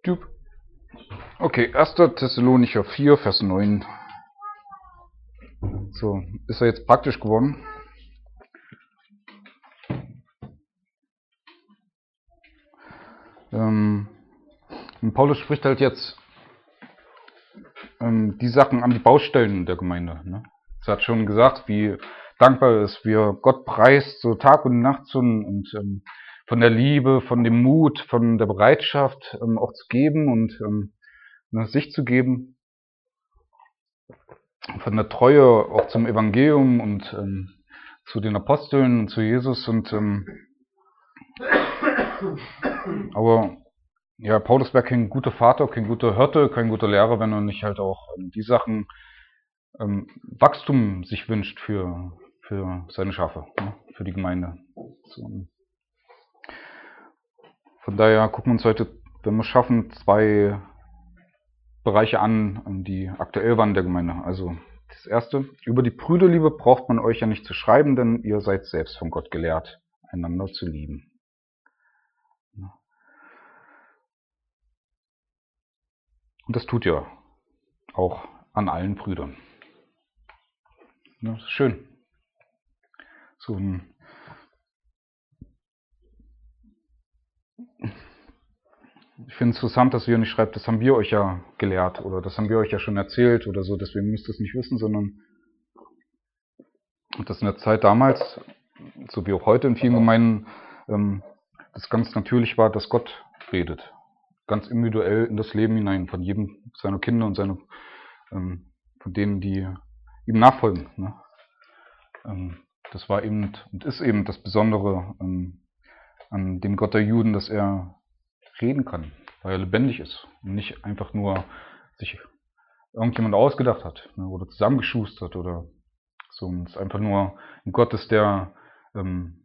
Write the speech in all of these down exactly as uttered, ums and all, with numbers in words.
Typ. Okay, erster Thessalonicher vier, Vers neun. So, ist er jetzt praktisch geworden? Ähm, und Paulus spricht halt jetzt ähm, die Sachen an die Baustellen der Gemeinde. Ne? Er hat schon gesagt, wie dankbar er ist, wie er Gott preist, so Tag und Nacht so, und ähm, von der Liebe, von dem Mut, von der Bereitschaft ähm, auch zu geben und ähm, ne, sich zu geben, von der Treue auch zum Evangelium und ähm, zu den Aposteln und zu Jesus. Und ähm, aber ja, Paulus wäre kein guter Vater, kein guter Hirte, kein guter Lehrer, wenn er nicht halt auch ähm, die Sachen ähm, Wachstum sich wünscht für für seine Schafe, ne, für die Gemeinde. So. Von daher gucken wir uns heute, wenn wir schaffen, zwei Bereiche an, die aktuell waren in der Gemeinde. Also das erste: Über die Brüderliebe braucht man euch ja nicht zu schreiben, denn ihr seid selbst von Gott gelehrt, einander zu lieben. Und das tut ihr auch an allen Brüdern. Ja, das ist schön. So ein Ich finde es interessant, dass ihr nicht schreibt, das haben wir euch ja gelehrt oder das haben wir euch ja schon erzählt oder so, deswegen müsst ihr es nicht wissen, sondern dass in der Zeit damals, so wie auch heute in vielen Gemeinden, ähm, das ganz natürlich war, dass Gott redet. Ganz individuell in das Leben hinein, von jedem seiner Kinder und seine, ähm, von denen, die ihm nachfolgen. Ne? Ähm, das war eben und ist eben das Besondere ähm, an dem Gott der Juden, dass er reden kann, weil er lebendig ist und nicht einfach nur sich irgendjemand ausgedacht hat, ne, oder zusammengeschustert oder so. Und es ist einfach nur ein Gott ist, der ähm,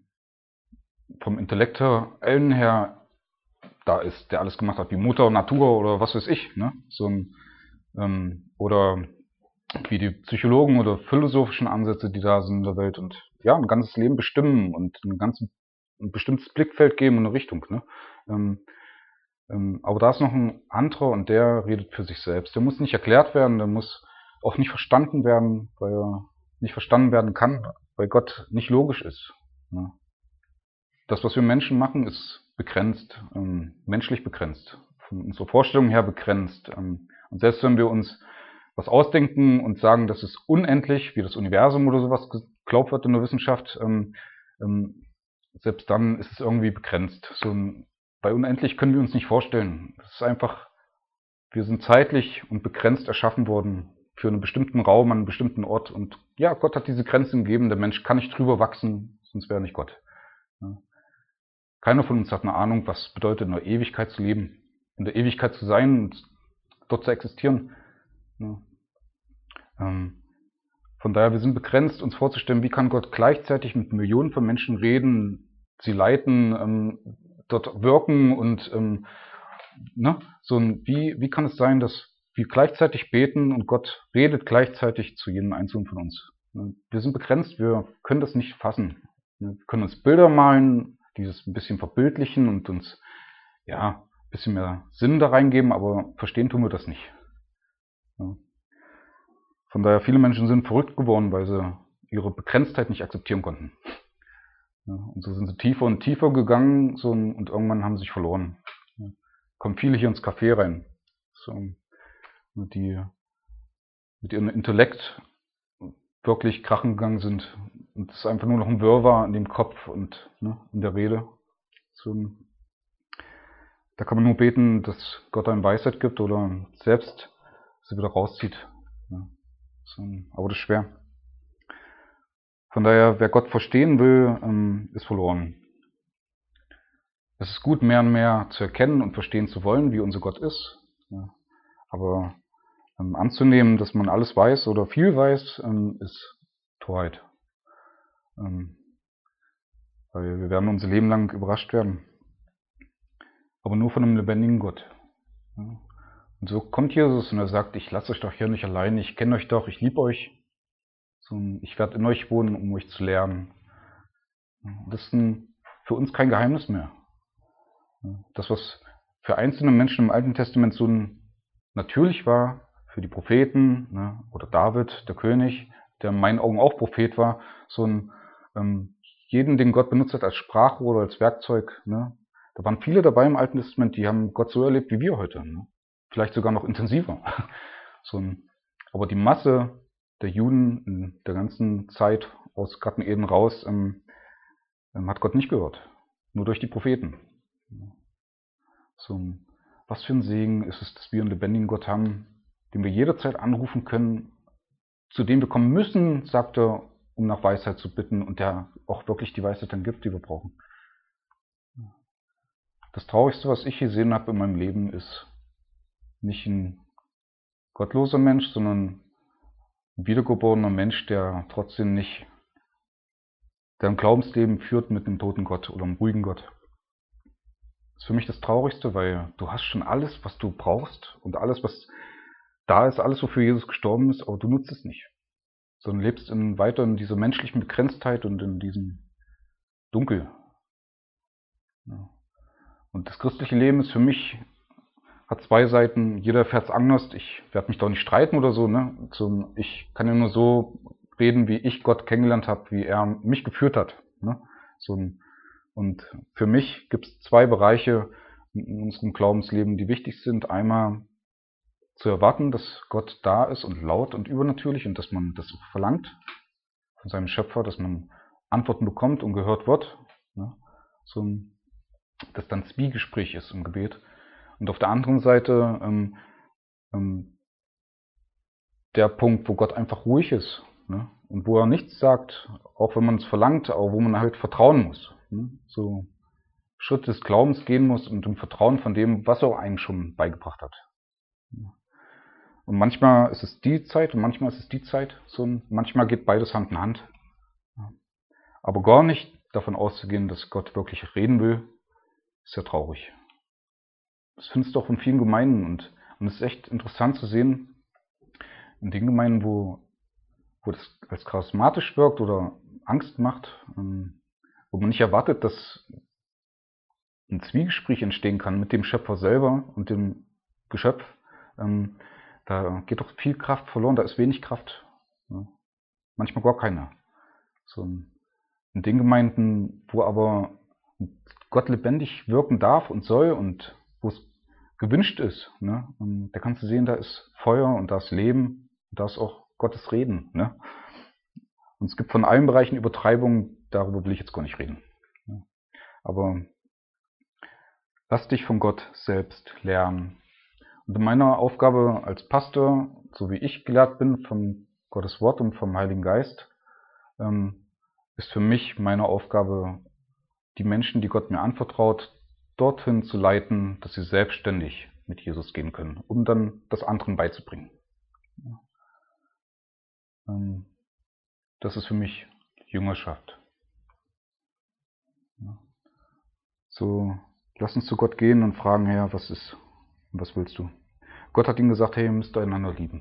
vom Intellektuellen her da ist, der alles gemacht hat, wie Mutter Natur oder was weiß ich, ne? So ein, ähm, oder wie die Psychologen oder philosophischen Ansätze, die da sind in der Welt und ja, ein ganzes Leben bestimmen und ein ganz ein bestimmtes Blickfeld geben und eine Richtung, ne? Ähm, ähm, aber da ist noch ein anderer und der redet für sich selbst. Der muss nicht erklärt werden, der muss auch nicht verstanden werden, weil er nicht verstanden werden kann, weil Gott nicht logisch ist. Ne? Das, was wir Menschen machen, ist begrenzt, ähm, menschlich begrenzt, von unserer Vorstellung her begrenzt. Ähm, und selbst wenn wir uns was ausdenken und sagen, das ist unendlich, wie das Universum oder sowas geglaubt wird in der Wissenschaft, ähm, ähm, selbst dann ist es irgendwie begrenzt. So ein, bei unendlich können wir uns nicht vorstellen. Das ist einfach, wir sind zeitlich und begrenzt erschaffen worden für einen bestimmten Raum, an einem bestimmten Ort. Und ja, Gott hat diese Grenzen gegeben. Der Mensch kann nicht drüber wachsen, sonst wäre er nicht Gott. Ja. Keiner von uns hat eine Ahnung, was bedeutet, in der Ewigkeit zu leben, in der Ewigkeit zu sein und dort zu existieren. Ja. Ähm, von daher, wir sind begrenzt, uns vorzustellen, wie kann Gott gleichzeitig mit Millionen von Menschen reden, sie leiten, ähm, dort wirken und ähm, ne, so ein, wie, wie kann es sein, dass wir gleichzeitig beten und Gott redet gleichzeitig zu jedem Einzelnen von uns? Wir sind begrenzt, wir können das nicht fassen. Wir können uns Bilder malen, dieses ein bisschen verbildlichen und uns ja ein bisschen mehr Sinn da reingeben, aber verstehen tun wir das nicht. Ja. Von daher, viele Menschen sind verrückt geworden, weil sie ihre Begrenztheit nicht akzeptieren konnten. Ja, und so sind sie tiefer und tiefer gegangen so, und irgendwann haben sie sich verloren. Ja. Kommen viele hier ins Café rein, so, die mit ihrem Intellekt wirklich krachen gegangen sind. Und es ist einfach nur noch ein Wirrwarr in dem Kopf und ne, in der Rede. So, da kann man nur beten, dass Gott einem Weisheit gibt oder selbst sie wieder rauszieht. Ja, so, aber das ist schwer. Von daher, wer Gott verstehen will, ist verloren. Es ist gut, mehr und mehr zu erkennen und verstehen zu wollen, wie unser Gott ist. Ja, aber ähm, anzunehmen, dass man alles weiß oder viel weiß, ähm, ist Torheit. Ähm, weil wir werden unser Leben lang überrascht werden. Aber nur von einem lebendigen Gott. Ja. Und so kommt Jesus und er sagt, ich lasse euch doch hier nicht allein, ich kenne euch doch, ich liebe euch. So, ich werde in euch wohnen, um euch zu lernen. Das ist ein, für uns kein Geheimnis mehr. Das, was für einzelne Menschen im Alten Testament so ein natürlich war, für die Propheten, ne, oder David, der König, der in meinen Augen auch Prophet war, so ein ähm, jeden, den Gott benutzt hat als Sprachrohr oder als Werkzeug, ne, da waren viele dabei im Alten Testament, die haben Gott so erlebt wie wir heute, ne, vielleicht sogar noch intensiver. So ein, aber die Masse der Juden in der ganzen Zeit aus Garten Eden raus ähm, ähm, hat Gott nicht gehört, nur durch die Propheten. So ein, was für ein Segen ist es, dass wir einen lebendigen Gott haben, den wir jederzeit anrufen können, zu dem wir kommen müssen, sagt er, um nach Weisheit zu bitten und der auch wirklich die Weisheit dann gibt, die wir brauchen. Das Traurigste, was ich gesehen habe in meinem Leben, ist nicht ein gottloser Mensch, sondern ein wiedergeborener Mensch, der trotzdem nicht, der ein Glaubensleben führt mit einem toten Gott oder einem ruhigen Gott. Das ist für mich das Traurigste, weil du hast schon alles, was du brauchst und alles, was da ist, alles, wofür Jesus gestorben ist, aber du nutzt es nicht. Sondern lebst in, weiter in dieser menschlichen Begrenztheit und in diesem Dunkel. Ja. Und das christliche Leben ist für mich, hat zwei Seiten, jeder fährt es anders. Ich werde mich doch nicht streiten oder so, ne? Zum, ich kann ja nur so reden, wie ich Gott kennengelernt habe, wie er mich geführt hat. Ne? So ein, und für mich gibt es zwei Bereiche in unserem Glaubensleben, die wichtig sind. Einmal zu erwarten, dass Gott da ist und laut und übernatürlich und dass man das auch verlangt von seinem Schöpfer, dass man Antworten bekommt und gehört wird. Ne? So ein, dass dann Zwiegespräch ist im Gebet. Und auf der anderen Seite ähm, ähm, der Punkt, wo Gott einfach ruhig ist, ne? Und wo er nichts sagt, auch wenn man es verlangt, aber wo man halt vertrauen muss. Ne? So Schritt des Glaubens gehen muss und im Vertrauen von dem, was er einem schon beigebracht hat. Und manchmal ist es die Zeit und manchmal ist es die Zeit. So ein, manchmal geht beides Hand in Hand. Aber gar nicht davon auszugehen, dass Gott wirklich reden will, ist ja traurig. Das findest du auch in vielen Gemeinden und, und es ist echt interessant zu sehen, in den Gemeinden, wo, wo das als charismatisch wirkt oder Angst macht, ähm, wo man nicht erwartet, dass ein Zwiegespräch entstehen kann mit dem Schöpfer selber und dem Geschöpf. Ähm, da geht doch viel Kraft verloren, da ist wenig Kraft. Ja. Manchmal gar keine. So in den Gemeinden, wo aber Gott lebendig wirken darf und soll und wo es gewünscht ist, ne? Und da kannst du sehen, da ist Feuer und da ist Leben und da ist auch Gottes Reden. Ne? Und es gibt von allen Bereichen Übertreibungen, darüber will ich jetzt gar nicht reden. Ne? Aber lass dich von Gott selbst lernen. Und in meiner Aufgabe als Pastor, so wie ich gelehrt bin vom Gottes Wort und vom Heiligen Geist, ähm, ist für mich meine Aufgabe, die Menschen, die Gott mir anvertraut, dorthin zu leiten, dass sie selbstständig mit Jesus gehen können, um dann das anderen beizubringen. Das ist für mich Jüngerschaft. So, lass uns zu Gott gehen und fragen, Herr, was ist, was willst du? Gott hat ihm gesagt, hey, ihr müsst einander lieben.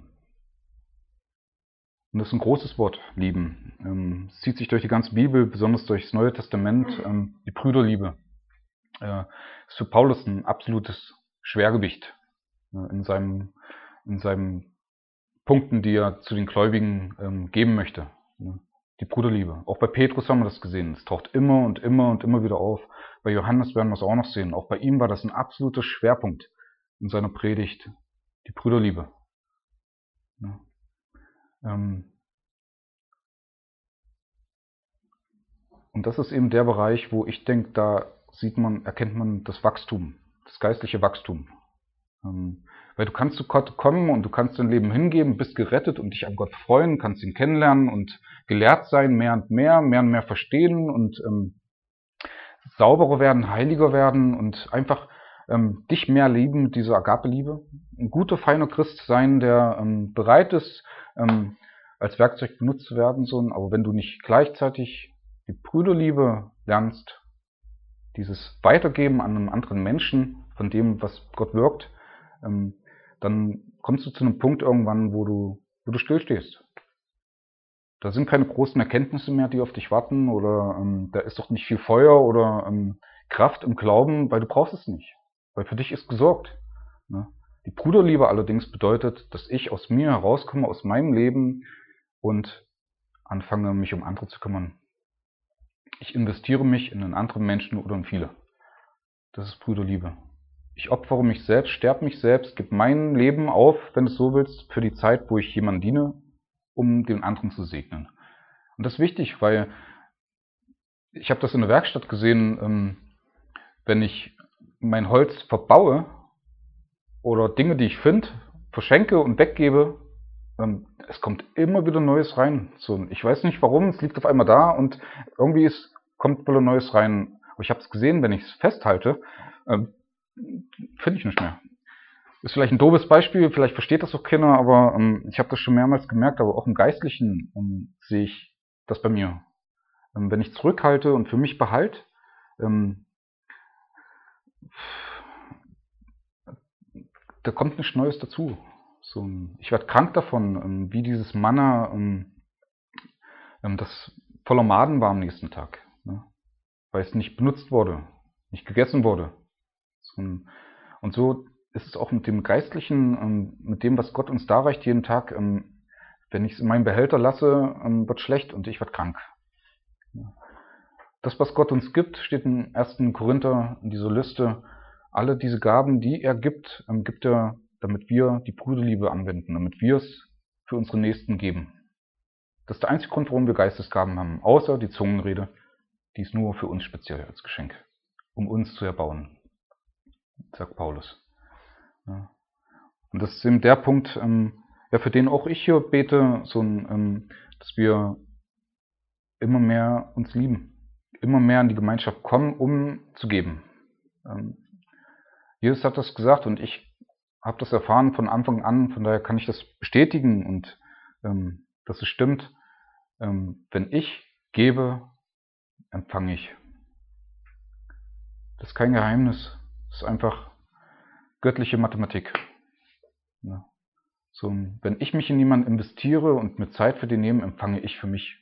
Und das ist ein großes Wort, lieben. Ähm, es zieht sich durch die ganze Bibel, besonders durch das Neue Testament, ähm, die Brüderliebe. Äh, ist für Paulus ein absolutes Schwergewicht äh, in seinem, in seinen Punkten, die er zu den Gläubigen ähm, geben möchte. Ne? Die Bruderliebe. Auch bei Petrus haben wir das gesehen. Es taucht immer und immer und immer wieder auf. Bei Johannes werden wir es auch noch sehen. Auch bei ihm war das ein absoluter Schwerpunkt in seiner Predigt. Die Brüderliebe. Ne? Ähm, und das ist eben der Bereich, wo ich denke, da sieht man, erkennt man das Wachstum, das geistliche Wachstum. Ähm, weil du kannst zu Gott kommen und du kannst dein Leben hingeben, bist gerettet und dich an Gott freuen, kannst ihn kennenlernen und gelehrt sein, mehr und mehr, mehr und mehr verstehen und ähm, sauberer werden, heiliger werden und einfach ähm, dich mehr lieben mit dieser Agape-Liebe. Ein guter, feiner Christ sein, der ähm, bereit ist, ähm, als Werkzeug benutzt zu werden. So. Aber wenn du nicht gleichzeitig die Brüderliebe lernst, dieses Weitergeben an einem anderen Menschen von dem, was Gott wirkt, ähm, dann kommst du zu einem Punkt irgendwann, wo du, wo du stillstehst. Da sind keine großen Erkenntnisse mehr, die auf dich warten, oder ähm, da ist doch nicht viel Feuer oder ähm, Kraft im Glauben, weil du brauchst es nicht. weil für dich ist gesorgt. Ne? Die Bruderliebe allerdings bedeutet, dass ich aus mir herauskomme, aus meinem Leben und anfange, mich um andere zu kümmern. Ich investiere mich in einen anderen Menschen oder in viele. Das ist Bruderliebe. Ich opfere mich selbst, sterbe mich selbst, gebe mein Leben auf, wenn du es so willst, für die Zeit, wo ich jemandem diene, um den anderen zu segnen. Und das ist wichtig, weil ich habe das in der Werkstatt gesehen, wenn ich mein Holz verbaue oder Dinge, die ich finde, verschenke und weggebe, es kommt immer wieder Neues rein. So, ich weiß nicht warum, es liegt auf einmal da und irgendwie ist, kommt wieder Neues rein. Aber ich habe es gesehen, wenn ich es festhalte, ähm, finde ich nicht mehr. Ist vielleicht ein doofes Beispiel, vielleicht versteht das auch keiner, aber ähm, ich habe das schon mehrmals gemerkt, aber auch im Geistlichen ähm, sehe ich das bei mir. Ähm, wenn ich zurückhalte und für mich behalte, ähm, da kommt nichts Neues dazu. So, ich werde krank davon, ähm, wie dieses Manna, ähm, das voller Maden war am nächsten Tag, ne? Weil es nicht benutzt wurde, nicht gegessen wurde. So, und so ist es auch mit dem Geistlichen, ähm, mit dem, was Gott uns darreicht jeden Tag. Ähm, wenn ich es in meinen Behälter lasse, ähm, wird schlecht und ich werde krank. Ja. Das, was Gott uns gibt, steht im ersten Korinther in dieser Liste. Alle diese Gaben, die er gibt, ähm, gibt er, damit wir die Bruderliebe anwenden, damit wir es für unsere Nächsten geben. Das ist der einzige Grund, warum wir Geistesgaben haben, außer die Zungenrede, die ist nur für uns speziell als Geschenk, um uns zu erbauen, sagt Paulus. Ja. Und das ist eben der Punkt, ähm, ja, für den auch ich hier bete, so ein, ähm, dass wir immer mehr uns lieben, immer mehr in die Gemeinschaft kommen, um zu geben. Ähm, Jesus hat das gesagt und ich habe das erfahren von Anfang an, von daher kann ich das bestätigen und ähm, dass es stimmt. Ähm, wenn ich gebe, empfange ich. Das ist kein Geheimnis, das ist einfach göttliche Mathematik. Ja. So, wenn ich mich in jemanden investiere und mir Zeit für den nehme, empfange ich für mich.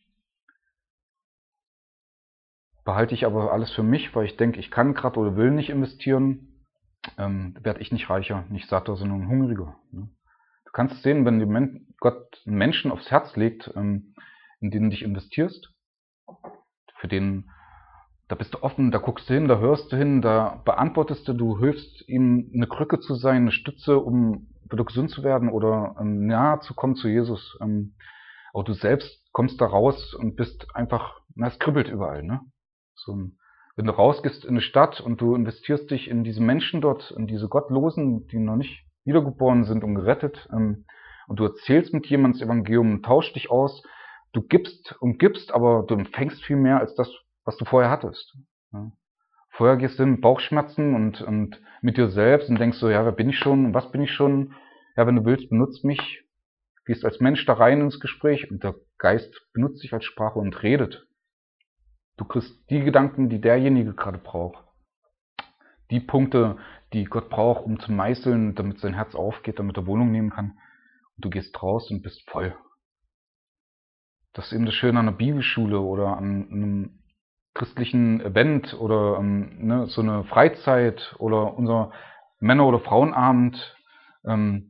Behalte ich aber alles für mich, weil ich denke, ich kann gerade oder will nicht investieren, ähm, werde ich nicht reicher, nicht satter, sondern hungriger. Ne? Du kannst sehen, wenn Men- Gott einen Menschen aufs Herz legt, ähm, in den du dich investierst, für den, da bist du offen, da guckst du hin, da hörst du hin, da beantwortest du, du hilfst ihm eine Krücke zu sein, eine Stütze, um wieder gesund zu werden oder ähm, nahe zu kommen zu Jesus. Ähm, aber du selbst kommst da raus und bist einfach, na, es kribbelt überall, ne? So, wenn du rausgehst in eine Stadt und du investierst dich in diese Menschen dort, in diese Gottlosen, die noch nicht wiedergeboren sind und gerettet, ähm, und du erzählst mit jemandem das Evangelium, tauschst dich aus, du gibst und gibst, aber du empfängst viel mehr als das, was du vorher hattest. Ja. Vorher gehst du in Bauchschmerzen und, und mit dir selbst und denkst so, ja, wer bin ich schon und was bin ich schon? Ja, wenn du willst, benutzt mich, gehst als Mensch da rein ins Gespräch und der Geist benutzt dich als Sprache und redet. Du kriegst die Gedanken, die derjenige gerade braucht. Die Punkte, die Gott braucht, um zu meißeln, damit sein Herz aufgeht, damit er Wohnung nehmen kann. Und du gehst raus und bist voll. Das ist eben das Schöne an einer Bibelschule oder an einem christlichen Event oder ähm, ne, so eine Freizeit oder unser Männer- oder Frauenabend. Ähm,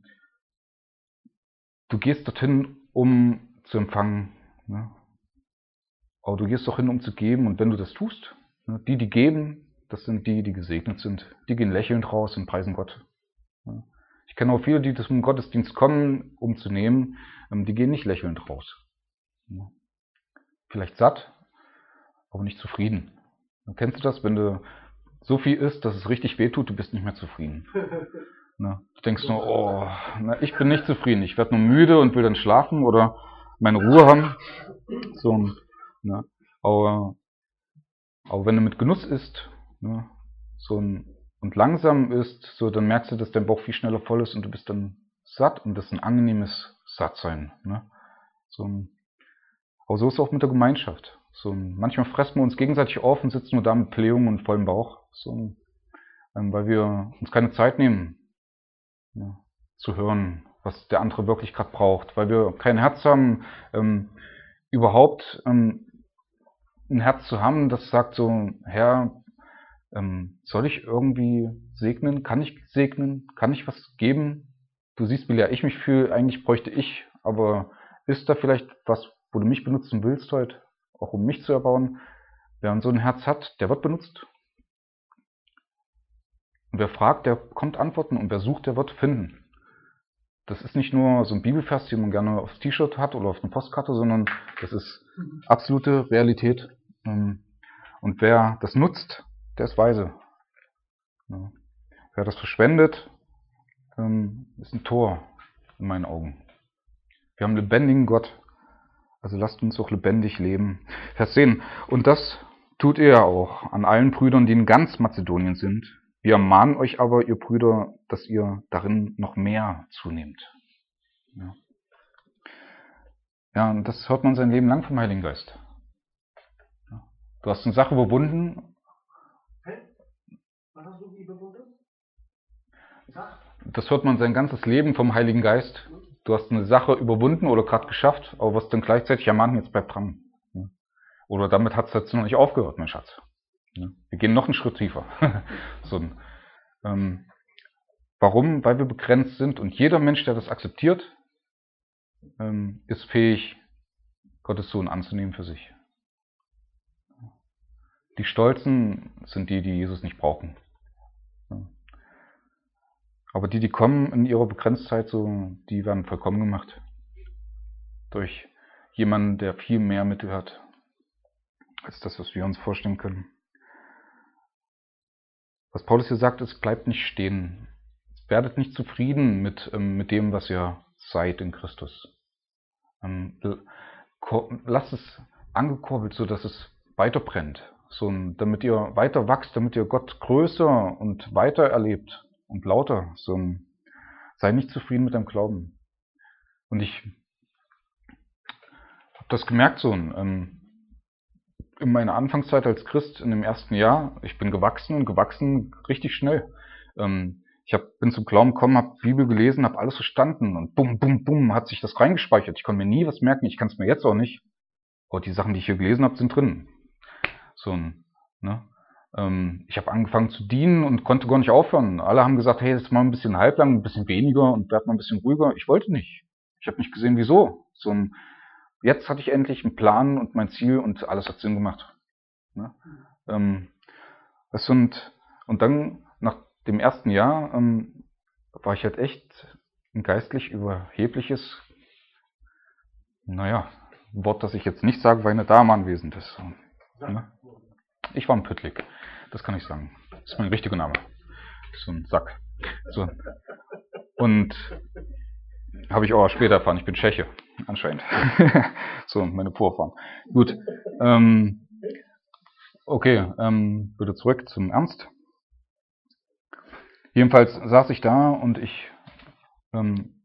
du gehst dorthin, um zu empfangen. Ne? Aber du gehst doch hin, um zu geben. Und wenn du das tust, ne, die, die geben, das sind die, die gesegnet sind. Die gehen lächelnd raus und preisen Gott. Ja. Ich kenne auch viele, die zum Gottesdienst kommen, um zu nehmen. Ähm, die gehen nicht lächelnd raus. Ja. Vielleicht satt, aber nicht zufrieden. Kennst du das, wenn du so viel isst, dass es richtig wehtut, du bist nicht mehr zufrieden. Ne? Du denkst nur, oh, na, ich bin nicht zufrieden, ich werde nur müde und will dann schlafen oder meine Ruhe haben. So, ne? aber, aber wenn du mit Genuss isst, ne? so ein, und langsam isst, so, dann merkst du, dass dein Bauch viel schneller voll ist und du bist dann satt und das ist ein angenehmes Sattsein. Ne? So, aber so ist es auch mit der Gemeinschaft. So, manchmal fressen wir uns gegenseitig auf und sitzen nur da mit Blähungen und vollem Bauch, so, ähm, weil wir uns keine Zeit nehmen, ja, zu hören, was der andere wirklich gerade braucht, weil wir kein Herz haben, ähm, überhaupt ähm, ein Herz zu haben, das sagt so, Herr, ähm, soll ich irgendwie segnen? Kann ich segnen? Kann ich was geben? Du siehst, wie leer ich mich fühle. Eigentlich bräuchte ich, aber ist da vielleicht was, wo du mich benutzen willst heute, auch um mich zu erbauen? Wer so ein Herz hat, der wird benutzt. Und wer fragt, der bekommt Antworten, und wer sucht, der wird finden. Das ist nicht nur so ein Bibelvers, den man gerne aufs T-Shirt hat oder auf eine Postkarte, sondern das ist absolute Realität. Und wer das nutzt, der ist weise. Wer das verschwendet, ist ein Tor in meinen Augen. Wir haben einen lebendigen Gott, also lasst uns auch lebendig leben. Vers zehn. Und das tut ihr ja auch an allen Brüdern, die in ganz Mazedonien sind. Wir ermahnen euch aber, ihr Brüder, dass ihr darin noch mehr zunehmt. Ja, ja, und das hört man sein Leben lang vom Heiligen Geist. Ja. Du hast eine Sache überwunden. Hä? Was hast du überwunden? Das hört man sein ganzes Leben vom Heiligen Geist. Du hast eine Sache überwunden oder gerade geschafft, aber wirst dann gleichzeitig ermahnen, jetzt bleib dran. Ja. Oder damit hat es jetzt noch nicht aufgehört, mein Schatz. Ja. Wir gehen noch einen Schritt tiefer. so ein, ähm, warum? Weil wir begrenzt sind, und jeder Mensch, der das akzeptiert, ähm, ist fähig, Gottes Sohn anzunehmen für sich. Die Stolzen sind die, die Jesus nicht brauchen. Ja. Aber die, die kommen in ihrer Begrenztheit, so, die werden vollkommen gemacht. Durch jemanden, der viel mehr Mittel hat, als das, was wir uns vorstellen können. Was Paulus hier sagt, ist, bleibt nicht stehen. Werdet nicht zufrieden mit, ähm, mit dem, was ihr seid in Christus. Ähm, lasst es angekurbelt, so dass es weiter brennt. So, damit ihr weiter wachst, damit ihr Gott größer und weiter erlebt und lauter. So, sei nicht zufrieden mit deinem Glauben. Und ich habe das gemerkt, so ähm, in meiner Anfangszeit als Christ in dem ersten Jahr. Ich bin gewachsen und gewachsen richtig schnell. Ähm, ich hab, bin zum Glauben gekommen, habe Bibel gelesen, habe alles verstanden, und bum, bum, bum, hat sich das reingespeichert. Ich konnte mir nie was merken, ich kann es mir jetzt auch nicht. Aber die Sachen, die ich hier gelesen habe, sind drin. So, ne? ähm, ich habe angefangen zu dienen und konnte gar nicht aufhören. Alle haben gesagt, hey, jetzt mal ein bisschen halblang, ein bisschen weniger und werd mal ein bisschen ruhiger. Ich wollte nicht. Ich habe nicht gesehen, wieso. So, jetzt hatte ich endlich einen Plan und mein Ziel, und alles hat Sinn gemacht. Ne? Ähm, das sind, und dann, nach dem ersten Jahr, ähm, war ich halt echt ein geistlich überhebliches, naja, ein Wort, das ich jetzt nicht sage, weil eine Dame anwesend ist. Ne? Ich war ein Püttlik, das kann ich sagen. Das ist mein richtiger Name. So ein Sack. So. Und habe ich auch später erfahren, ich bin Tscheche, anscheinend. So, meine Vorfahren. Gut. Ähm, okay, ähm, wieder zurück zum Ernst. Jedenfalls saß ich da, und ich ähm,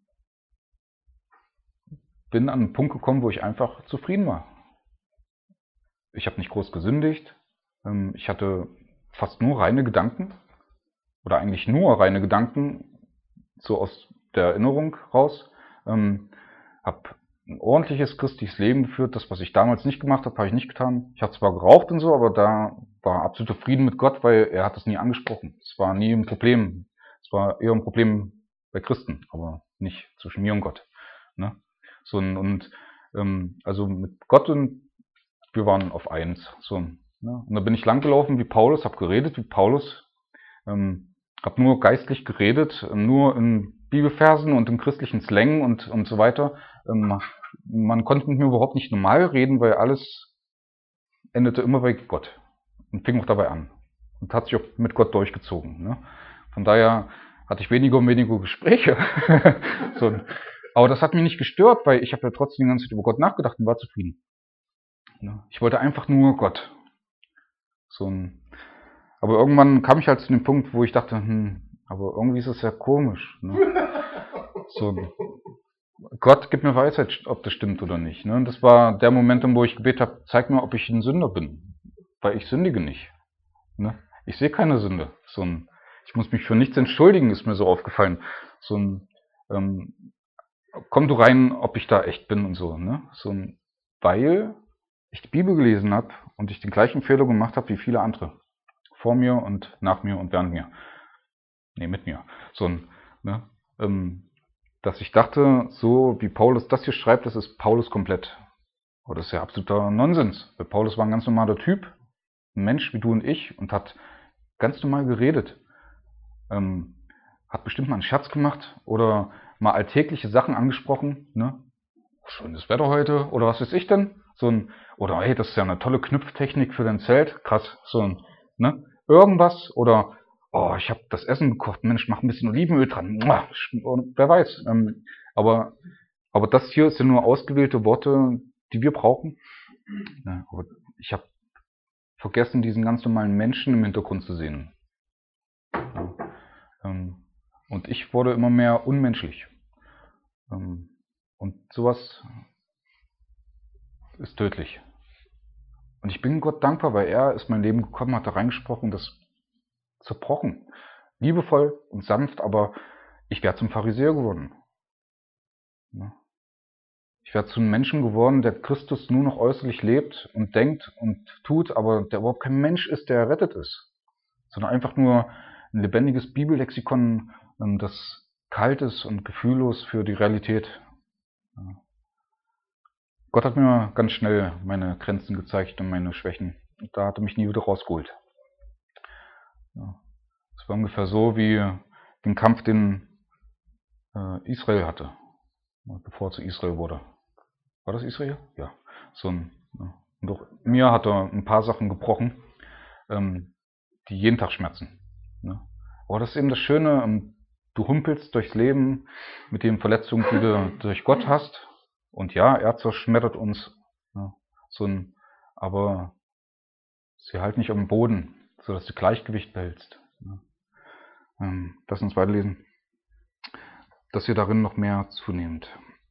bin an einen Punkt gekommen, wo ich einfach zufrieden war. Ich habe nicht groß gesündigt. Ähm, ich hatte fast nur reine Gedanken. Oder eigentlich nur reine Gedanken, so aus der Erinnerung raus. Ähm, habe ein ordentliches christliches Leben geführt. Das, was ich damals nicht gemacht habe, habe ich nicht getan. Ich habe zwar geraucht und so, aber da war absolut Frieden mit Gott, weil er hat das nie angesprochen. Es war nie ein Problem. Es war eher ein Problem bei Christen, aber nicht zwischen mir und Gott. Ne? So, und ähm, also mit Gott, und wir waren auf eins. So, ne? Und da bin ich langgelaufen wie Paulus, habe geredet wie Paulus, ähm, habe nur geistlich geredet, nur in Bibelversen und im christlichen Slang und, und so weiter. Ähm, man konnte mit mir überhaupt nicht normal reden, weil alles endete immer bei Gott und fing auch dabei an und hat sich auch mit Gott durchgezogen. Ne? Von daher hatte ich weniger und weniger Gespräche. So, aber das hat mich nicht gestört, weil ich habe ja trotzdem die ganze Zeit über Gott nachgedacht und war zufrieden. Ne? Ich wollte einfach nur Gott. So ein, aber irgendwann kam ich halt zu dem Punkt, wo ich dachte, hm, aber irgendwie ist es ja komisch. Ne? So, Gott, gib mir Weisheit, ob das stimmt oder nicht. Ne? Und das war der Moment, wo ich gebetet habe, zeig mir, ob ich ein Sünder bin. Weil ich sündige nicht. Ne? Ich sehe keine Sünde. So ein, ich muss mich für nichts entschuldigen, ist mir so aufgefallen. So ein, ähm, komm du rein, ob ich da echt bin und so. Ne? So ein, weil ich die Bibel gelesen habe und ich den gleichen Fehler gemacht habe wie viele andere vor mir und nach mir und während mir. Nee, mit mir. So ein, ne, ähm, dass ich dachte, so wie Paulus das hier schreibt, das ist Paulus komplett. Aber das ist ja absoluter Nonsens. Weil Paulus war ein ganz normaler Typ, ein Mensch wie du und ich, und hat ganz normal geredet. Ähm, hat bestimmt mal einen Scherz gemacht oder mal alltägliche Sachen angesprochen, ne? Schönes Wetter heute, oder was weiß ich denn? So ein, oder hey, das ist ja eine tolle Knüpftechnik für dein Zelt, krass, so ein, ne? Irgendwas, oder oh, ich habe das Essen gekocht, Mensch, mach ein bisschen Olivenöl dran, und wer weiß. Ähm, aber, aber das hier sind nur ausgewählte Worte, die wir brauchen. Ja, aber ich habe vergessen, diesen ganz normalen Menschen im Hintergrund zu sehen. Ja, ähm, und ich wurde immer mehr unmenschlich. Ähm, und sowas ist tödlich. Und ich bin Gott dankbar, weil er ist mein Leben gekommen, hat da reingesprochen, das zerbrochen. Liebevoll und sanft, aber ich wäre zum Pharisäer geworden. Ich wäre zu einem Menschen geworden, der Christus nur noch äußerlich lebt und denkt und tut, aber der überhaupt kein Mensch ist, der errettet ist. Sondern einfach nur ein lebendiges Bibellexikon, das kalt ist und gefühllos für die Realität. Gott hat mir ganz schnell meine Grenzen gezeigt und meine Schwächen. Und da hat er mich nie wieder rausgeholt. Es war ungefähr so wie den Kampf, den Israel hatte, bevor er zu Israel wurde. War das Israel? Ja. So ein, und auch mir hat er ein paar Sachen gebrochen, die jeden Tag schmerzen. Aber das ist eben das Schöne, du humpelst durchs Leben mit den Verletzungen, die du durch Gott hast. Und ja, er zerschmettert uns. So ein, aber sie halt nicht am Boden, sodass du Gleichgewicht behältst. Lass uns weiterlesen. Dass ihr darin noch mehr zunehmt.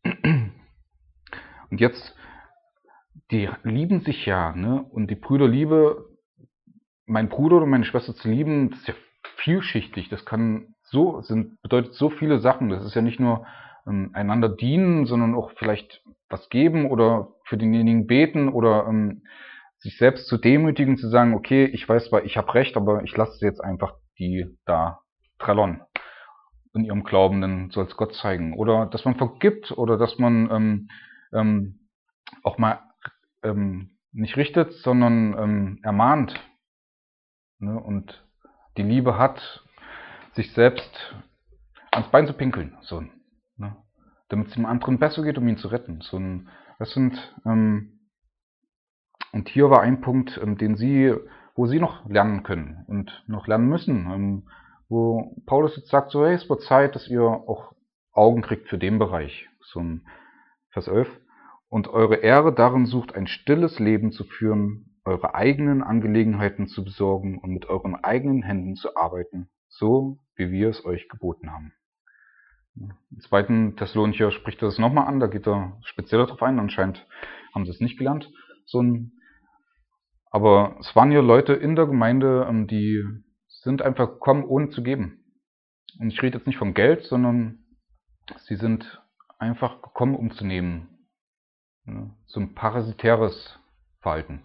Und jetzt, die lieben sich ja, ne? Und die Brüderliebe, mein Bruder oder meine Schwester zu lieben, das ist ja vielschichtig. Das kann so, sind, bedeutet so viele Sachen. Das ist ja nicht nur ähm, einander dienen, sondern auch vielleicht was geben oder für denjenigen beten oder ähm, sich selbst zu demütigen, zu sagen, okay, ich weiß zwar, ich habe recht, aber ich lasse jetzt einfach die da trällern in ihrem Glauben, dann soll es Gott zeigen. Oder dass man vergibt oder dass man ähm, ähm, auch mal ähm, nicht richtet, sondern ähm, ermahnt. Ne? Und die Liebe hat, sich selbst ans Bein zu pinkeln, so, ne? Damit es dem anderen besser geht, um ihn zu retten. So ein, das sind ähm, und hier war ein Punkt, ähm, den sie, wo sie noch lernen können und noch lernen müssen, ähm, wo Paulus jetzt sagt, so hey, es wird Zeit, dass ihr auch Augen kriegt für den Bereich. So ein Vers elf. Und eure Ehre darin sucht, ein stilles Leben zu führen, eure eigenen Angelegenheiten zu besorgen und mit euren eigenen Händen zu arbeiten, so wie wir es euch geboten haben. Im zweiten Thessalonicher spricht er das nochmal an, da geht er speziell darauf ein, anscheinend haben sie es nicht gelernt. So ein, aber es waren ja Leute in der Gemeinde, die sind einfach gekommen, ohne zu geben. Und ich rede jetzt nicht vom Geld, sondern sie sind einfach gekommen, um zu nehmen. So ein parasitäres Verhalten.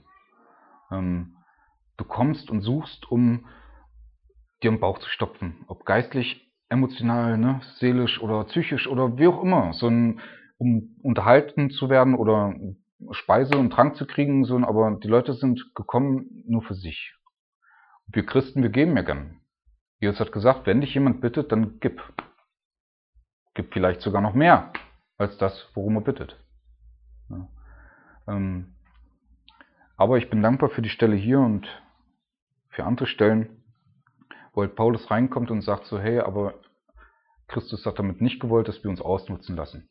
Du kommst und suchst, um dir im Bauch zu stopfen. Ob geistlich, emotional, ne, seelisch oder psychisch oder wie auch immer. So ein, um unterhalten zu werden oder Speise und Trank zu kriegen. So ein, aber die Leute sind gekommen nur für sich. Wir Christen, wir geben ja gern. Jesus hat gesagt, wenn dich jemand bittet, dann gib. Gib vielleicht sogar noch mehr als das, worum er bittet. Ja. Ähm, aber ich bin dankbar für die Stelle hier und für andere Stellen, wo halt Paulus reinkommt und sagt so, hey, aber Christus hat damit nicht gewollt, dass wir uns ausnutzen lassen.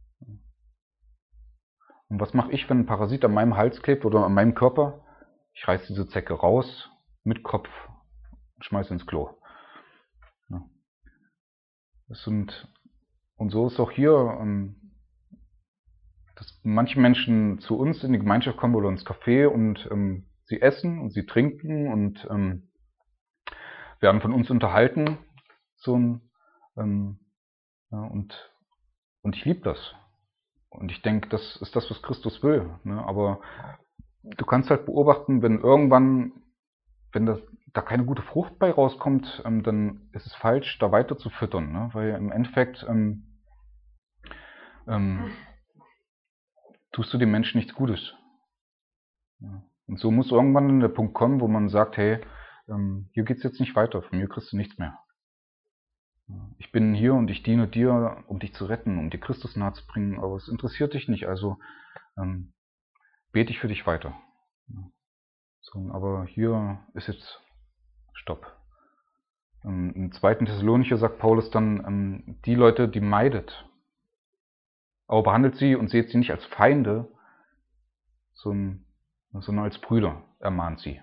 Und was mache ich, wenn ein Parasit an meinem Hals klebt oder an meinem Körper? Ich reiße diese Zecke raus, mit Kopf, und schmeiße ins Klo. Ja. Das sind, und so ist auch hier, dass manche Menschen zu uns in die Gemeinschaft kommen oder ins Café und ähm, sie essen und sie trinken und ähm, werden von uns unterhalten. So ein, ähm, ja, und, und ich liebe das. Und ich denke, das ist das, was Christus will. Ne? Aber du kannst halt beobachten, wenn irgendwann, wenn das, da keine gute Frucht bei rauskommt, ähm, dann ist es falsch, da weiter zu füttern, ne? Weil im Endeffekt ähm, ähm, tust du dem Menschen nichts Gutes. Ja. Und so muss irgendwann der Punkt kommen, wo man sagt, hey, ähm, hier geht's jetzt nicht weiter, von mir kriegst du nichts mehr. Ich bin hier und ich diene dir, um dich zu retten, um dir Christus nahe zu bringen, aber es interessiert dich nicht, also ähm, bete ich für dich weiter. So, aber hier ist jetzt Stopp. Ähm, Im zweiten Thessalonicher sagt Paulus dann, ähm, die Leute, die meidet, aber behandelt sie und seht sie nicht als Feinde, sondern als Brüder, ermahnt sie.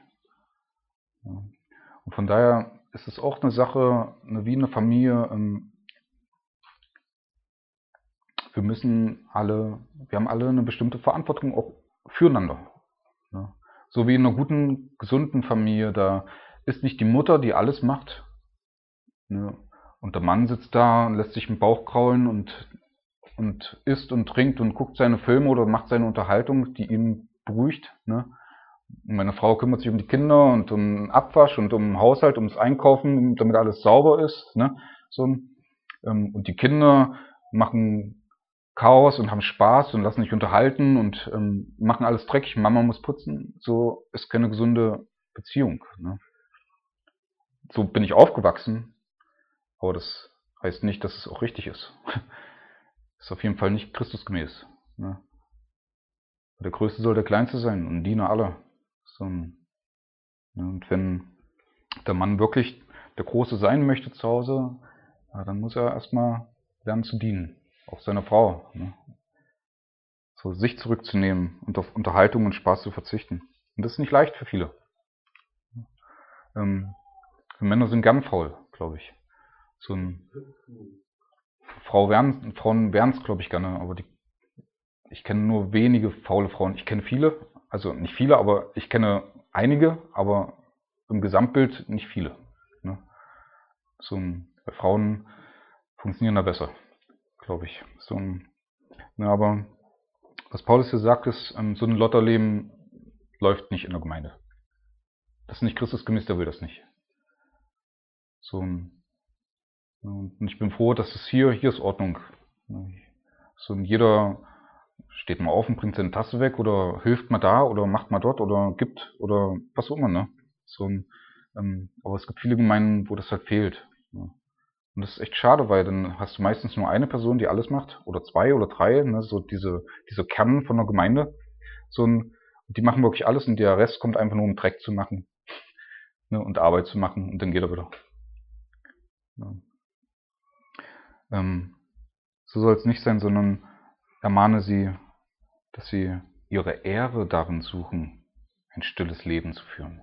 Und von daher ist es auch eine Sache, wie eine Familie, ähm, wir müssen alle, wir haben alle eine bestimmte Verantwortung auch füreinander. Ja. So wie in einer guten, gesunden Familie, da ist nicht die Mutter, die alles macht. Ja. Und der Mann sitzt da und lässt sich im Bauch kraulen und, und isst und trinkt und guckt seine Filme oder macht seine Unterhaltung, die ihn beruhigt. Ne? Und meine Frau kümmert sich um die Kinder und um Abwasch und um den Haushalt, ums Einkaufen, damit alles sauber ist. Ne? So, und die Kinder machen Chaos und haben Spaß und lassen sich unterhalten und ähm, machen alles dreckig. Mama muss putzen. So ist keine gesunde Beziehung. Ne? So bin ich aufgewachsen, aber das heißt nicht, dass es auch richtig ist. Ist auf jeden Fall nicht Christusgemäß. Ne? Der Größte soll der Kleinste sein und Diener aller. So, ne? Und wenn der Mann wirklich der Große sein möchte zu Hause, ja, dann muss er erstmal lernen zu dienen. Auch seiner Frau. Ne? So sich zurückzunehmen und auf Unterhaltung und Spaß zu verzichten. Und das ist nicht leicht für viele. Ähm, Männer sind gern faul, glaube ich. So ein Frau wären, Frauen wären es, glaube ich, gerne, aber die, ich kenne nur wenige faule Frauen. Ich kenne viele, also nicht viele, aber ich kenne einige, aber im Gesamtbild nicht viele. Ne? So ein, bei Frauen funktionieren da besser, glaube ich. So ein, ne, aber was Paulus hier sagt, ist, so ein Lotterleben läuft nicht in der Gemeinde. Das ist nicht Christusgemäß, der will das nicht. So, und ich bin froh, dass es hier, hier ist Ordnung. So, jeder steht mal auf und bringt seine Tasse weg oder hilft mal da oder macht mal dort oder gibt oder was auch immer. Ne? So, ähm, aber es gibt viele Gemeinden, wo das halt fehlt. Ne? Und das ist echt schade, weil dann hast du meistens nur eine Person, die alles macht oder zwei oder drei, ne? So diese, diese Kern von der Gemeinde. So ein, die machen wirklich alles und der Rest kommt einfach nur, um Dreck zu machen, ne? Und Arbeit zu machen und dann geht er wieder. Ja. Ähm, so soll es nicht sein, sondern ermahne sie, dass sie ihre Ehre darin suchen, ein stilles Leben zu führen.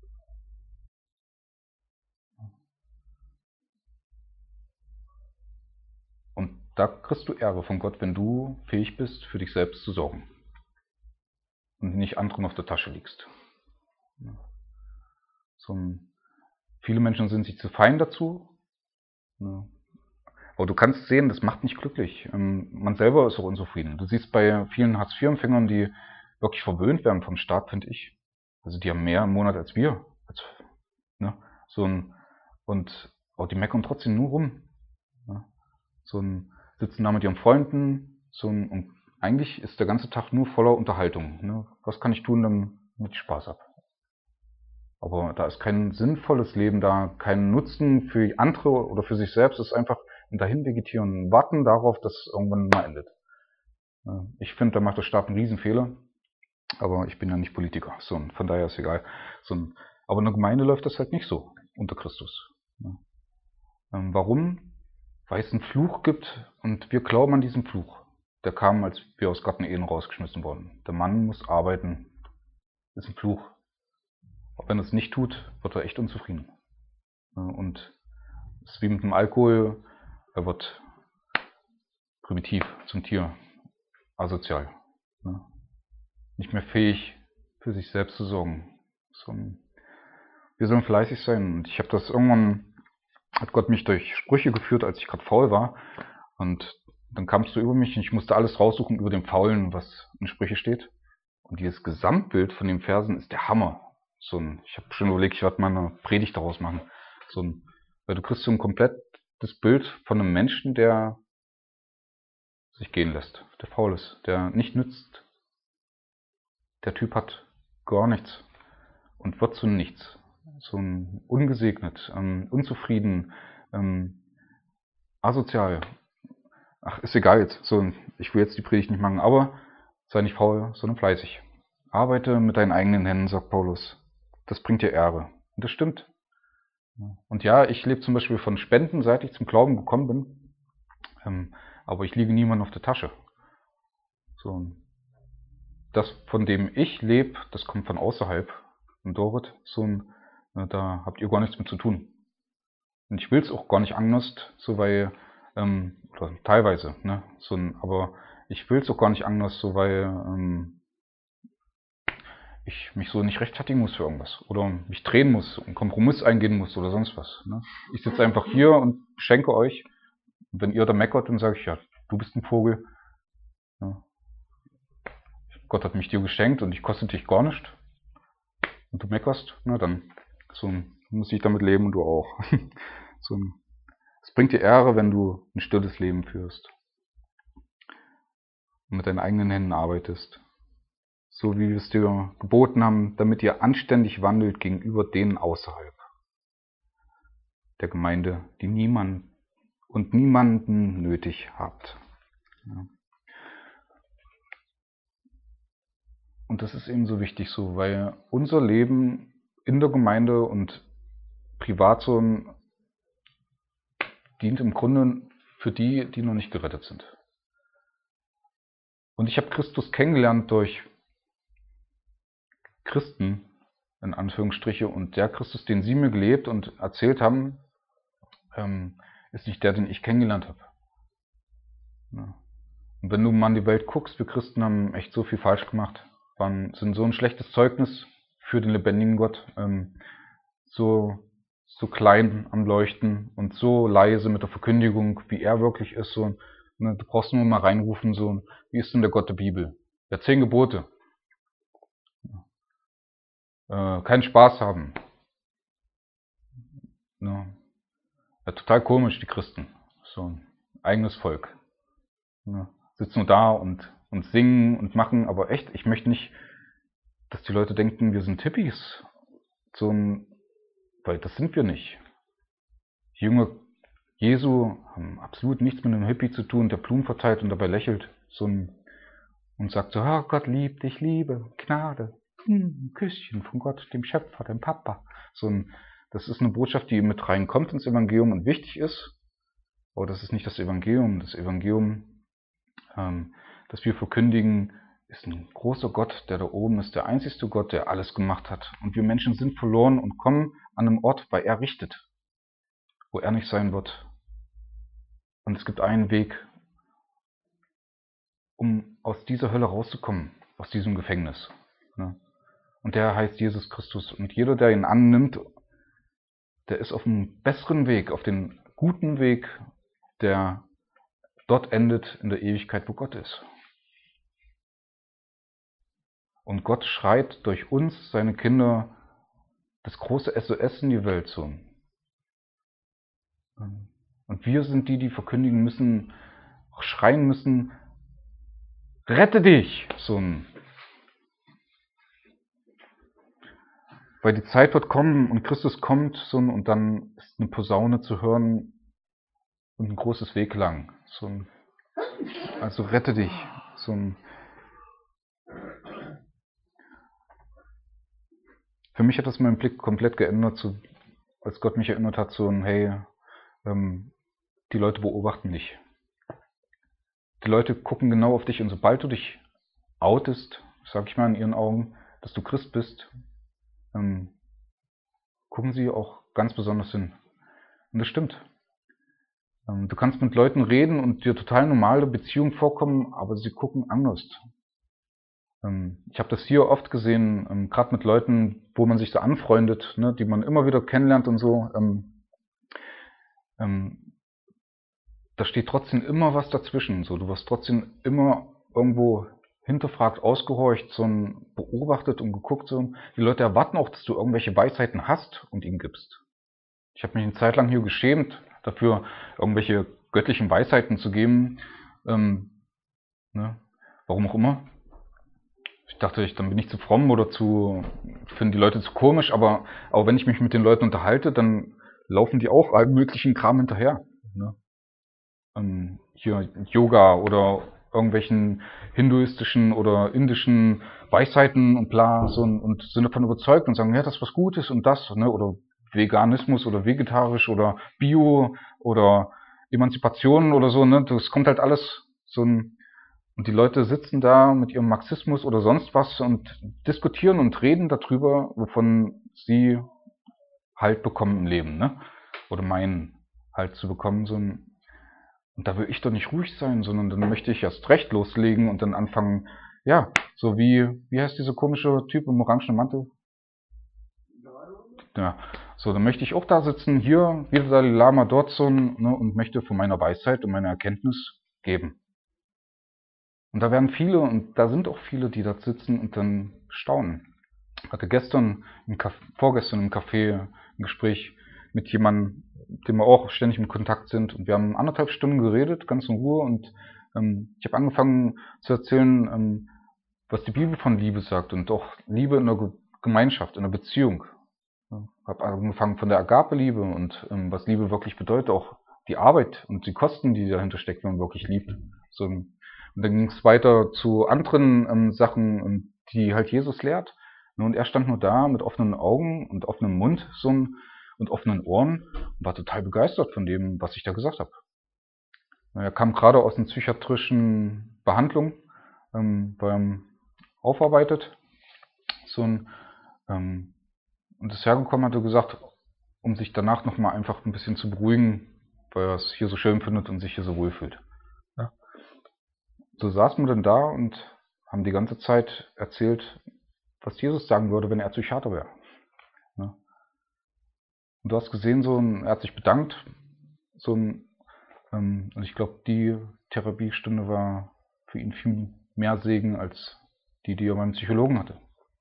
Und da kriegst du Ehre von Gott, wenn du fähig bist, für dich selbst zu sorgen und nicht anderen auf der Tasche liegst. So, viele Menschen sind sich zu fein dazu. Aber du kannst sehen, das macht nicht glücklich. Man selber ist auch unzufrieden. Du siehst bei vielen Hartz vier Empfängern, die wirklich verwöhnt werden vom Staat, finde ich. Also die haben mehr im Monat als wir. Als, ne? So ein, und aber die meckern trotzdem nur rum. Ne? So ein, sitzen da mit ihren Freunden. So ein, und eigentlich ist der ganze Tag nur voller Unterhaltung. Ne? Was kann ich tun, damit ich Spaß habe? Aber da ist kein sinnvolles Leben da, kein Nutzen für andere oder für sich selbst. Es ist einfach ein dahin vegetieren, warten darauf, dass es irgendwann mal endet. Ich finde, da macht der Staat einen Riesenfehler. Aber ich bin ja nicht Politiker. So, von daher ist egal. So, aber in der Gemeinde läuft das halt nicht so unter Christus. Warum? Weil es einen Fluch gibt und wir glauben an diesen Fluch. Der kam, als wir aus Garten-Eden rausgeschmissen wurden. Der Mann muss arbeiten. Das ist ein Fluch. Auch wenn er es nicht tut, wird er echt unzufrieden. Und es ist wie mit dem Alkohol, er wird primitiv zum Tier, asozial. Nicht mehr fähig, für sich selbst zu sorgen. Wir sollen fleißig sein. Und ich habe das irgendwann, hat Gott mich durch Sprüche geführt, als ich gerade faul war. Und dann kamst du über mich und ich musste alles raussuchen über den Faulen, was in Sprüche steht. Und dieses Gesamtbild von den Versen ist der Hammer. So ein, ich habe schon überlegt, ich werde mal eine Predigt daraus machen. So ein, weil du kriegst so ein komplettes Bild von einem Menschen, der sich gehen lässt, der faul ist, der nicht nützt. Der Typ hat gar nichts und wird zu nichts. So ein ungesegnet, ähm, unzufrieden, ähm, asozial. Ach, ist egal jetzt. So, ich will jetzt die Predigt nicht machen, aber sei nicht faul, sondern fleißig. Arbeite mit deinen eigenen Händen, sagt Paulus. Das bringt dir Ehre. Und das stimmt. Und ja, ich lebe zum Beispiel von Spenden, seit ich zum Glauben gekommen bin. Ähm, aber ich liege niemandem auf der Tasche. So, das, von dem ich lebe, das kommt von außerhalb. Und Dorit, so ein, da habt ihr gar nichts mit zu tun. Und ich will es auch gar nicht anders, so weil, ähm, oder teilweise, ne, so ein, aber ich will es auch gar nicht anders, so weil ähm, ich mich so nicht rechtfertigen muss für irgendwas oder mich drehen muss, einen Kompromiss eingehen muss oder sonst was. Ne. Ich sitze einfach hier und schenke euch. Und wenn ihr da meckert, dann sage ich, ja, du bist ein Vogel. Ja. Gott hat mich dir geschenkt und ich koste dich gar nicht. Und du meckerst, na dann so muss ich damit leben und du auch. So, es bringt dir Ehre, wenn du ein stilles Leben führst und mit deinen eigenen Händen arbeitest, so wie wir es dir geboten haben, damit ihr anständig wandelt gegenüber denen außerhalb der Gemeinde, die niemand und niemanden nötig habt. Ja. Und das ist eben so wichtig so, weil unser Leben in der Gemeinde und privat so dient im Grunde für die, die noch nicht gerettet sind. Und ich habe Christus kennengelernt durch Christen, in Anführungsstriche, und der Christus, den sie mir gelebt und erzählt haben, ähm, ist nicht der, den ich kennengelernt habe. Ja. Und wenn du mal in die Welt guckst, wir Christen haben echt so viel falsch gemacht, waren, sind so ein schlechtes Zeugnis für den lebendigen Gott, ähm, so, so klein am Leuchten und so leise mit der Verkündigung, wie er wirklich ist. So, ne, du brauchst nur mal reinrufen, so, wie ist denn der Gott der Bibel? Ja, zehn Gebote. Äh, keinen Spaß haben. Ja. Ja, total komisch, die Christen. So ein eigenes Volk. Ja. Sitzen nur da und, und singen und machen, aber echt, ich möchte nicht, dass die Leute denken, wir sind Hippies. So ein, weil das sind wir nicht. Die Jünger Jesu haben absolut nichts mit einem Hippie zu tun, der Blumen verteilt und dabei lächelt so ein, und sagt so, oh, Gott liebt dich, Liebe, Gnade, hm, ein Küsschen von Gott, dem Schöpfer, dem Papa. So ein, das ist eine Botschaft, die mit reinkommt ins Evangelium und wichtig ist, aber das ist nicht das Evangelium. Das Evangelium, ähm, das wir verkündigen, ist ein großer Gott, der da oben ist, der einzigste Gott, der alles gemacht hat. Und wir Menschen sind verloren und kommen an einem Ort, weil er richtet, wo er nicht sein wird. Und es gibt einen Weg, um aus dieser Hölle rauszukommen, aus diesem Gefängnis. Ne? Und der heißt Jesus Christus. Und jeder, der ihn annimmt, der ist auf einem besseren Weg, auf den guten Weg, der dort endet in der Ewigkeit, wo Gott ist. Und Gott schreit durch uns, seine Kinder, das große S O S in die Welt zu. Und wir sind die, die verkündigen müssen, auch schreien müssen, rette dich! So ein Weil die Zeit wird kommen und Christus kommt so ein, und dann ist eine Posaune zu hören und ein großes Weg lang. So ein, also rette dich. So ein, für mich hat das meinen Blick komplett geändert, so, als Gott mich erinnert hat, so ein, hey, ähm, die Leute beobachten dich. Die Leute gucken genau auf dich und sobald du dich outest, sag ich mal in ihren Augen, dass du Christ bist, ähm, gucken sie auch ganz besonders hin. Und das stimmt. Ähm, du kannst mit Leuten reden und dir total normale Beziehungen vorkommen, aber sie gucken anders. Ähm, ich habe das hier oft gesehen, ähm, gerade mit Leuten, wo man sich so anfreundet, ne, die man immer wieder kennenlernt und so. Ähm, ähm, da steht trotzdem immer was dazwischen. So, du wirst trotzdem immer irgendwo hinterfragt, ausgehorcht, so ein beobachtet und geguckt. So. Die Leute erwarten auch, dass du irgendwelche Weisheiten hast und ihnen gibst. Ich habe mich eine Zeit lang hier geschämt, dafür irgendwelche göttlichen Weisheiten zu geben. Ähm, ne? Warum auch immer. Ich dachte, ich, dann bin ich zu fromm oder zu, finden die Leute zu komisch, aber, aber wenn ich mich mit den Leuten unterhalte, dann laufen die auch allen möglichen Kram hinterher. Ne? Ähm, hier Yoga oder irgendwelchen hinduistischen oder indischen Weisheiten und bla, so, und sind davon überzeugt und sagen, ja, das ist was Gutes und das, ne, oder Veganismus oder vegetarisch oder Bio oder Emanzipation oder so, ne, das kommt halt alles so ein, und die Leute sitzen da mit ihrem Marxismus oder sonst was und diskutieren und reden darüber, wovon sie Halt bekommen im Leben, ne, oder meinen Halt zu bekommen, so ein, und da will ich doch nicht ruhig sein, sondern dann möchte ich erst recht loslegen und dann anfangen, ja, so wie, wie heißt dieser komische Typ im orangenen Mantel? Ja, so, dann möchte ich auch da sitzen, hier, wie der Dalai Lama, dort so, ne, und möchte von meiner Weisheit und meiner Erkenntnis geben. Und da werden viele, und da sind auch viele, die da sitzen und dann staunen. Ich hatte gestern, im Café, vorgestern im Café ein Gespräch mit jemandem, mit dem wir auch ständig im Kontakt sind. Und wir haben anderthalb Stunden geredet, ganz in Ruhe. Und ähm, ich habe angefangen zu erzählen, ähm, was die Bibel von Liebe sagt und auch Liebe in der Gemeinschaft, in der Beziehung. Ich habe angefangen von der Agape-Liebe und ähm, was Liebe wirklich bedeutet, auch die Arbeit und die Kosten, die dahinter stecken, wenn man wirklich liebt. So, und dann ging es weiter zu anderen ähm, Sachen, die halt Jesus lehrt. Und er stand nur da mit offenen Augen und offenem Mund so ein, und offenen Ohren und war total begeistert von dem, was ich da gesagt habe. Er kam gerade aus einer psychiatrischen Behandlung, ähm, war aufarbeitet, so ein, ähm, und ist hergekommen, hat er gesagt, um sich danach nochmal einfach ein bisschen zu beruhigen, weil er es hier so schön findet und sich hier so wohl fühlt. Ja. So saßen wir dann da und haben die ganze Zeit erzählt, was Jesus sagen würde, wenn er Psychiater wäre. Ja. Und du hast gesehen, so ein, er hat sich bedankt, so ein, ähm, und ich glaube, die Therapiestunde war für ihn viel mehr Segen als die, die er beim Psychologen hatte.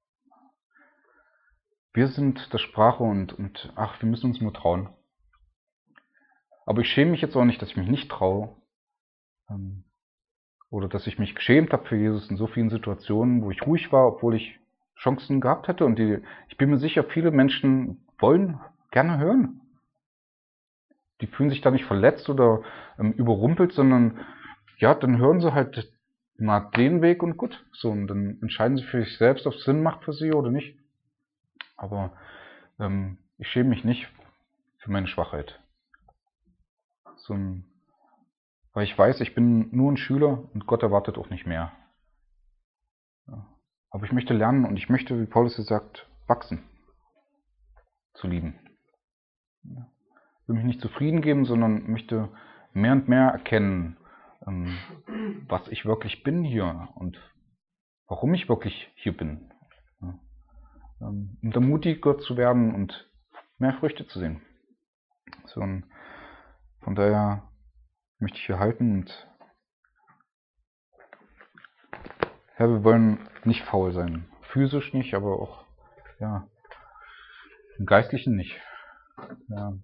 Wir sind das Sprache und, und ach, wir müssen uns nur trauen. Aber ich schäme mich jetzt auch nicht, dass ich mich nicht traue. Ähm, oder dass ich mich geschämt habe für Jesus in so vielen Situationen, wo ich ruhig war, obwohl ich Chancen gehabt hätte. Und die, ich bin mir sicher, viele Menschen wollen gerne hören. Die fühlen sich da nicht verletzt oder ähm, überrumpelt, sondern ja, dann hören sie halt mal den Weg und gut. So, und dann entscheiden sie für sich selbst, ob es Sinn macht für sie oder nicht. Aber ähm, ich schäme mich nicht für meine Schwachheit. So ein, weil ich weiß, ich bin nur ein Schüler und Gott erwartet auch nicht mehr. Ja. Aber ich möchte lernen und ich möchte, wie Paulus sagt, wachsen. Zu lieben. Ja. Ich will mich nicht zufrieden geben, sondern möchte mehr und mehr erkennen, ähm, was ich wirklich bin hier und warum ich wirklich hier bin. Ja. Um ermutiger zu werden und mehr Früchte zu sehen. So, und von daher möchte ich hier halten und ja, wir wollen nicht faul sein. Physisch nicht, aber auch ja, im Geistlichen nicht. Ja.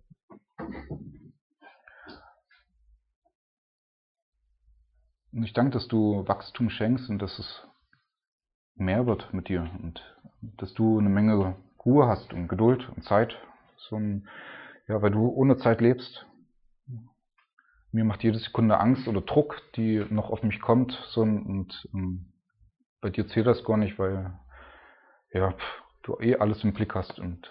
Und ich danke, dass du Wachstum schenkst und dass es mehr wird mit dir und dass du eine Menge Ruhe hast und Geduld und Zeit. So ein, ja, weil du ohne Zeit lebst. Mir macht jede Sekunde Angst oder Druck, die noch auf mich kommt. So ein, und um, bei dir zählt das gar nicht, weil ja, du eh alles im Blick hast. Und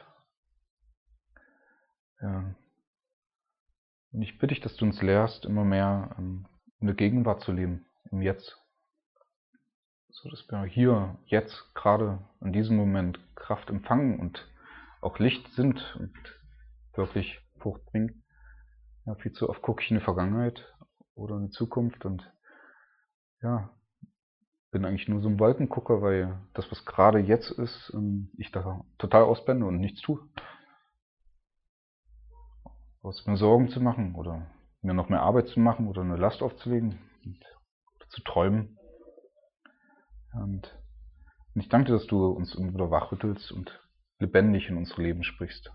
ja. Und ich bitte dich, dass du uns lehrst, immer mehr um, in der Gegenwart zu leben, im Jetzt. So dass wir hier, jetzt, gerade in diesem Moment Kraft empfangen und auch Licht sind und wirklich Frucht bringen. Ja, viel zu oft gucke ich in die Vergangenheit oder in die Zukunft und ja, bin eigentlich nur so ein Wolkengucker, weil das, was gerade jetzt ist, ich da total ausblende und nichts tue. Aus mir Sorgen zu machen oder mir noch mehr Arbeit zu machen oder eine Last aufzulegen und zu träumen. Und ich danke dir, dass du uns immer wieder wachrüttelst und lebendig in unser Leben sprichst.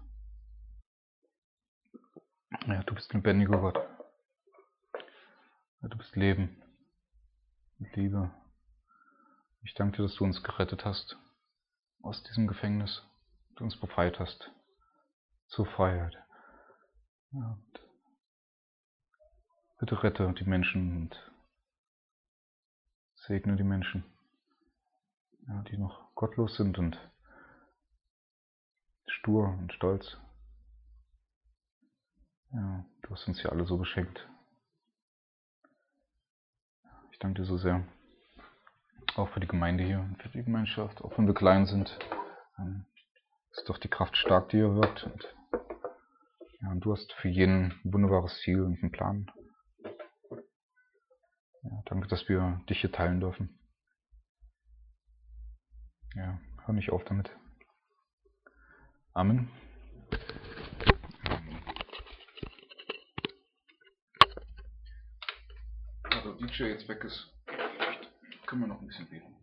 Ja, du bist lebendiger Gott. Ja, du bist Leben und Liebe. Ich danke dir, dass du uns gerettet hast aus diesem Gefängnis, du uns befreit hast zur Freiheit. Ja, und bitte rette die Menschen und segne die Menschen, ja, die noch gottlos sind und stur und stolz. Ja, du hast uns ja alle so beschenkt. Ich danke dir so sehr. Auch für die Gemeinde hier und für die Gemeinschaft, auch wenn wir klein sind. Ähm, ist doch die Kraft stark, die hier wirkt. Und, ja, und du hast für jeden ein wunderbares Ziel und einen Plan. Ja, danke, dass wir dich hier teilen dürfen. Ja, hör nicht auf damit. Amen. Also D J jetzt weg ist, können wir noch ein bisschen beten.